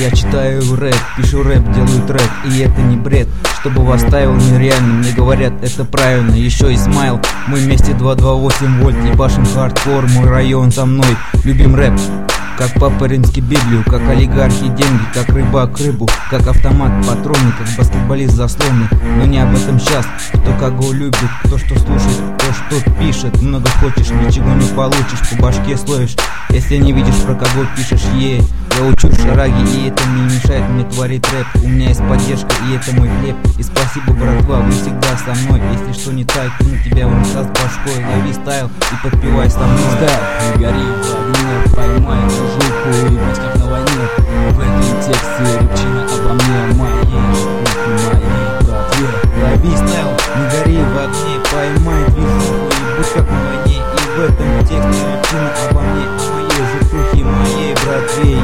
Я читаю рэп, пишу рэп, делаю трек, и это не бред. Чтобы вас ставил нереально, мне говорят, это правильно. Еще и смайл, мы вместе 228 вольт, ебашим хардкор, мой район со мной. Любим рэп, как папа римский Библию, как олигархи деньги, как рыбак рыбу, как автомат патроны, как баскетболист заслоны. Но не об этом сейчас, кто кого любит, кто что слушает, кто что пишет. Много хочешь, ничего не получишь, по башке словишь, если не видишь, про кого пишешь. Я учу шараги, и это не мешает мне творить рэп. У меня есть поддержка, и это мой хлеб. И спасибо, братва, вы всегда со мной. Если что не так, ну тебя он даст башкой. Лови стайл и подпевай со мной. Стайл, не гори в огне, поймай жуку и будь как на войне. В этом тексте рыбчина обо мне, моей жуку, моей братве. Лови стайл, не гори в огне, поймай движуху и будь как на войне. И в этом тексте рыбчина обо мне, моей жукухе, моей братве.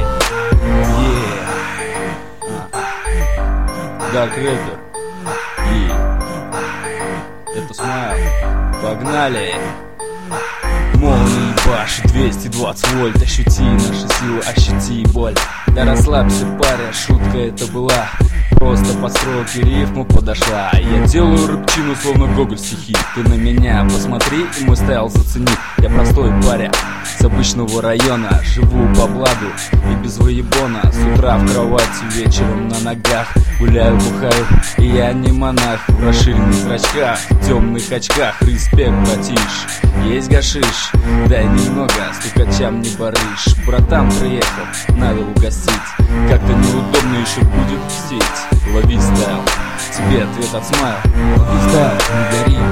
Дарк рэпер. Это смайл. Погнали. Молния баш, 220 вольт. Ощути наши силы, ощути боль. Да расслабься, паря, шутка это была. Просто по стройке рифму подошла. Я делаю рыбчину, словно Гоголь стихи. Ты на меня посмотри и мой стайл зацени. Я простой паря с обычного района. Живу по бладу и без выебона. С утра в кровати, вечером на ногах. Гуляю, бухаю, и я не монах. В расширенных зрачках, в темных очках. Респект, братиш, есть гашиш. Дай немного, стукачам не барыш. Братан приехал, надо угостить. Как-то неудобно еще будет пустить. Лови стайл, тебе ответ от смайл. Лови стайл, не гори